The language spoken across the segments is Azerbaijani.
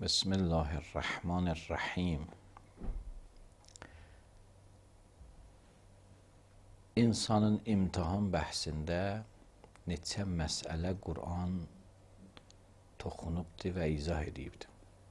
بسم الله الرحمن الرحیم. İnsanın imtihan bəhsində neçə məsələ Qur'an toxunubdur və izah edibdir.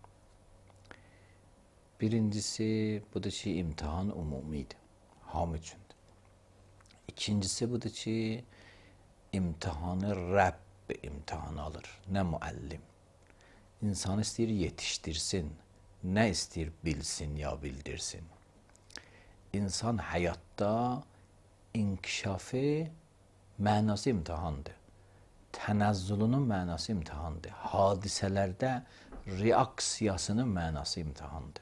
Birincisi budur ki, imtihan umumidir, hamı üçündür. İkincisi budur ki, imtihanı Rəbb imtihan alır, nə müəllim. İnsanı istəyir yetişdirsin, nə istəyir bilsin ya bildirsin. İnsan həyatda inkişafı mənası imtihandır. Tənəzzülünün mənası imtihandır. Hadisələrdə reaksiyasının mənası imtihandır.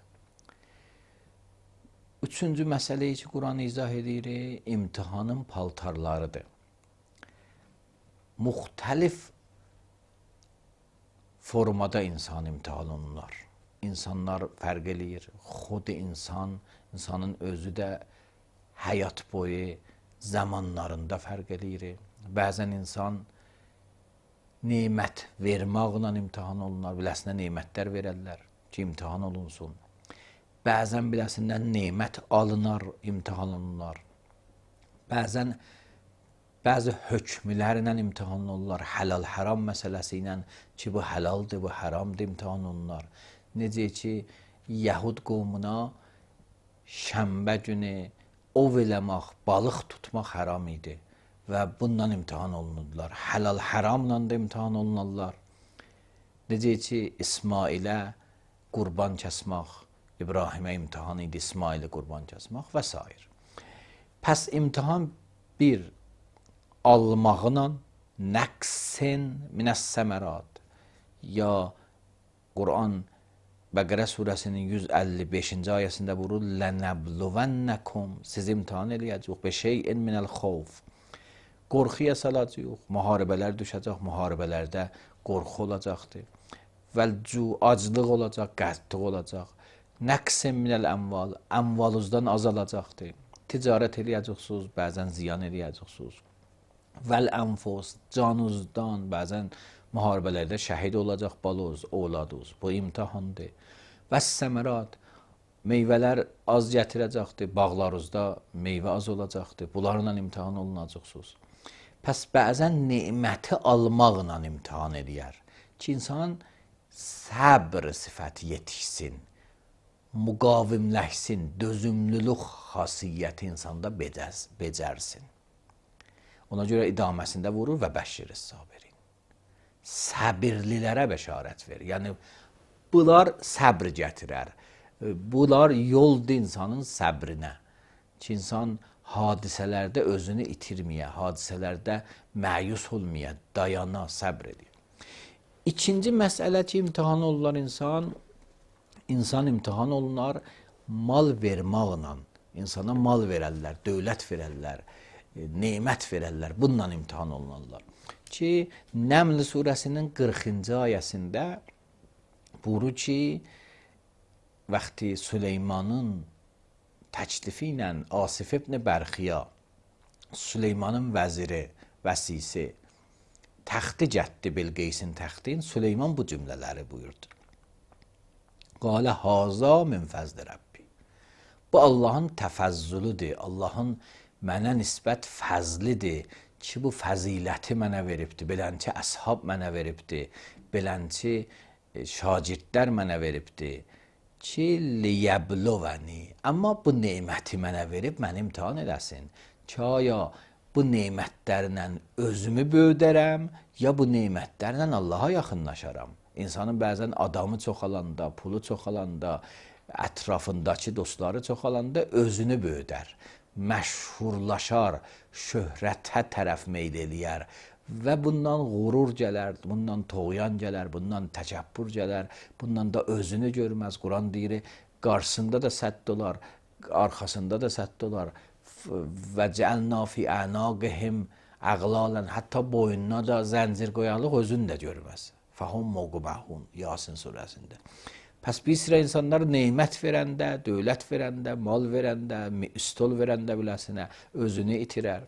Üçüncü məsələyi ki, Quran izah edir, imtihanın paltarlarıdır. Müxtəlif formada insan imtihan olunurlar. İnsanlar fərq eləyir. Xud insan, insanın özü də həyat boyu zamanlarında fərq eləyir. Bəzən insan nemət verməklə imtihan olunur. Biləsinə nemətlər verərlər ki, imtihan olunsun. Bəzən biləsindən nemət alınar, imtihan olunurlar. Bəzən bəzi hökmlərlə imtihan olunurlar. Həlal-haram məsələsi ilə ki, bu həlaldır, bu haramdır, imtihan olunurlar. Necə ki, Yəhud qovmuna şənbə günü ov eləmək, balıq tutmaq haram idi və bundan imtihan olunurlar. Həlal-haramla da imtihan olunurlar. Necə ki, İsmailə qurban kəsmək, İbrahimə imtihan idi, İsmailə qurban kəsmək və s. Pəs imtihan bir, almağla nəqsin minəs-səmərat, ya Quran Bəqərə surəsinin 155-ci ayəsində buyurur, lənəbluvənnəkum, siz imtihan eləyəcək, bir şeyin minəl xovf, qorxuya salacaq, müharibələr düşəcək, müharibələrdə qorxu olacaqdır, vəlcu, aclıq olacaq, qəzdıq olacaq, nəqsin minəl əmval, əmvaluzdan azalacaqdır, ticarət eləyəcəksiniz, bəzən ziyan eləyəcəksiniz, vəl-ənfus, canınızdan, bəzən müharibələrdə şəhid olacaq balınız, oğladınız. Bu imtihandır. Vəs-səmərat, meyvələr az gətirəcəkdir, bağlarınızda meyvə az olacaqdır. Bunlarla imtihan olunacaqsınız. Pəs bəzən neməti almaqla imtihan edər ki, insan səbr sifəti yetişsin, müqavimləşsin, dözümlülük xasiyyəti insanda becərsin. Ona görə idaməsində vurur və bəşşir sabirin. Səbirlilərə bəşarət verir. Yəni, bunlar səbr gətirər. Bunlar yoldur insanın səbrinə. Ki, insan hadisələrdə özünü itirməyə, hadisələrdə məyus olmaya, dayana, səbr edir. İkinci məsələ ki, imtihan olurlar insan imtihan olunar mal verməklə. İnsana mal verərlər, dövlət verərlər, nemət verərlər, bununla imtihan olunurlar. Ki, Nəml surəsinin 40-cı ayəsində buyurur ki, vaxtı Süleymanın təklifi ilə Asif ibn Bərxiya, Süleymanın vəziri, vəsisi, təxti gətdi, Bilqeysin təxtin, Süleyman bu cümlələri buyurdu. Qalə haza min fəzli Rəbbi. Bu Allahın təfəzzülüdür, Allahın mənə nisbət fəzlidir ki, bu fəziləti mənə veribdir, belənçi əshab mənə veribdir, belənçi şagirdlər mənə veribdir ki, liyəbluvəni, amma bu neməti mənə verib, məni imtihan edəsin ki, aya bu nemətlərlə özümü böyüdərəm, ya bu nemətlərlə Allaha yaxınlaşaram. İnsanın bəzən adamı çoxalanda, pulu çoxalanda, ətrafındakı dostları çoxalanda özünü böyüdər, məşhurlaşar, şöhrətə tərəf meyl eləyər və bundan qurur gələr, bundan toğyan gələr, bundan təkəbbür gələr, bundan da özünü görməz. Quran deyir, qarşısında da sədd olar, arxasında da sədd olar və cəlna fi ənaqihim əqlalən, hətta boynuna da zəncir qoyalıq, özünü də görməz. Fəhum məqməhun, Yasin surəsində. Pəs bir sıra insanlar neymət verəndə, dövlət verəndə, mal verəndə, stol verəndə biləsinə özünü itirər.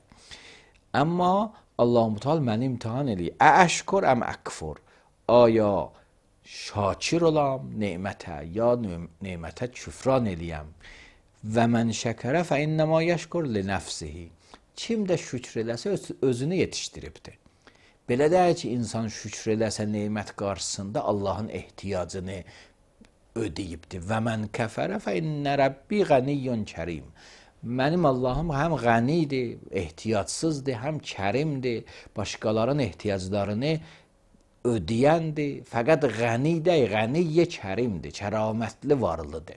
Amma Allah-u Teala məni imtihan eləyir. Əşkur əm əkfur. Aya şakir olam nemətə, ya nemətə küfran eləyəm. Və mən şəkərə fə innəmə yəşkur li nəfsihi. Kim də şükr eləsə özünü yetişdiribdir. Belə deyək ki, insan şükr eləsə nemət qarşısında Allahın ehtiyacını ödəyibdir. Və mən kəfərə fə innə rəbbi qəniyyun kərim. Mənim Allahım həm qənidir, ehtiyacsızdır, həm kərimdir, başqalarının ehtiyaclarını ödəyəndir. Fəqət qəni deyil, qəniyyə kərimdir, kəramətli varlıdır.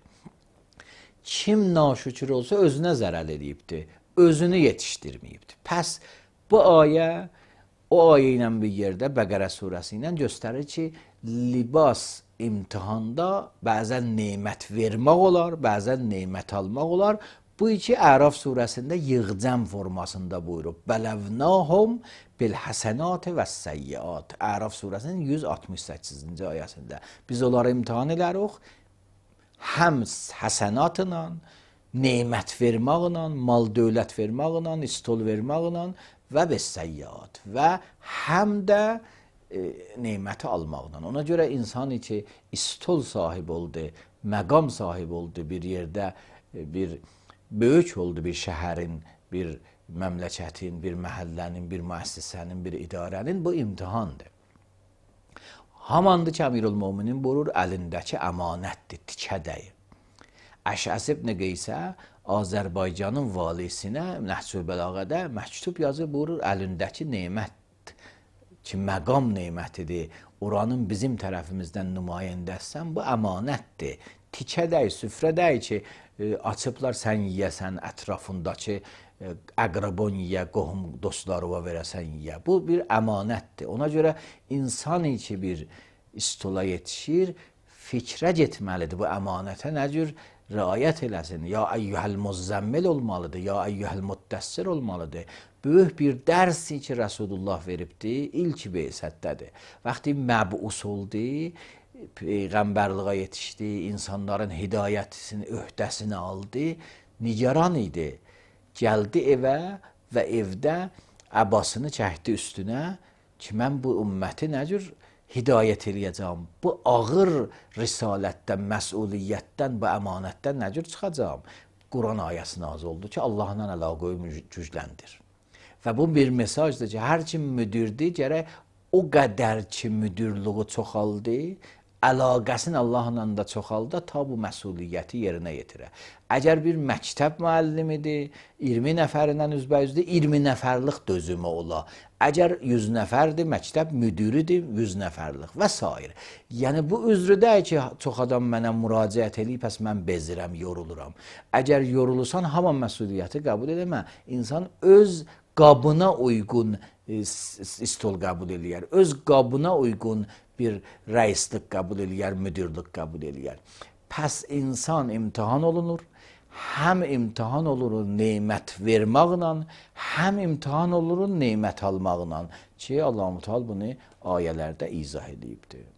Kim naşükür olsa özünə zərər edibdir, özünü yetişdirməyibdir. Pəs bu ayə o ayə ilə bir yerdə Bəqərə surəsi ilə göstərir ki, libas imtihanda bəzən nemət vermək olar, bəzən nemət almaq olar. Bu iki Əraf surəsində yığcam formasında buyurub. Bələvnahum bil həsənat və səyyiat. Əraf surəsinin 168-ci ayəsində. Biz onları imtihan edərik. Həm həsənatla, nemət verməklə, mal dövlət verməklə, istol verməklə və bəs-səyyiat və həm də neməti almaqla. Ona görə insan ki, istol sahibi oldu, məqam sahibi oldu bir yerdə, bir böyük oldu bir şəhərin, bir məmləkətin, bir məhəllənin, bir müəssisənin, bir idarənin, bu imtihandır. Hamandır ki, Əmirül-Möminin buyurur, əlindəki əmanətdir, tikədəyir. Əşəs ibn Qeysə Azərbaycanın valisinə Nəhcül Bəlağədə məktub yazıb buyurur, əlindəki nemət ki, məqam nemətidir, oranın bizim tərəfimizdən nümayəndəsən, bu əmanətdir. Tikədək, süfrədək ki, açıblar sən yiyəsən, ətrafındakı əqrabon yiyə, qohum dostlarına verəsən yiyə. Bu bir əmanətdir. Ona görə insan ki, bir istola yetişir, fikrə getməlidir bu əmanətə nə cür riayət eləsin. Ya əyyuhəl muzzəmmil olmalıdır, ya əyyuhəl muddəssir olmalıdır. Böyük bir dərsi ki, Rasulullah veribdir, ilk beysətdədir. Vaxtı məbus oldu, Peyğəmbərliğə yetişdi, insanların hidayətini, öhdəsini aldı, nigaran idi. Gəldi evə və evdə əbasını çəkdi üstünə ki, mən bu ümməti nə cür hidayət eləyəcəm, bu ağır risalətdən, məsuliyyətdən, bu əmanətdən nə cür çıxacam? Quran ayəsi nazil oldu ki, Allahla əlaqəyi gücləndir. Və bu bir mesajdır ki, hər kim müdirdir, gərək o qədər ki, müdirliği çoxaldı, əlaqəsini Allahla da çoxaldı, ta bu məsuliyyəti yerinə yetirə. Əgər bir məktəb müəllimidir, 20 nəfərindən üzbəyüzdür, 20 nəfərlik dözümü ola. Əgər 100 nəfərdir, məktəb müdiridir, 100 nəfərlik və s. Yəni, bu üzrüdək ki, çox adam mənə müraciət eləyib, pəs mən bezirəm, yoruluram. Əgər yorulursan, haman məsuliyyəti qəbul edəmə. İnsan öz qabına uyğun istol qəbul eləyər, öz qabına uyğun bir rəislik qəbul eləyər, müdirlik qəbul eləyər. Pəs insan imtihan olunur, həm imtihan olur nemət verməklə, həm imtihan olur nemət almaqla ki, Allah-u Teala bunu ayələrdə izah edibdir.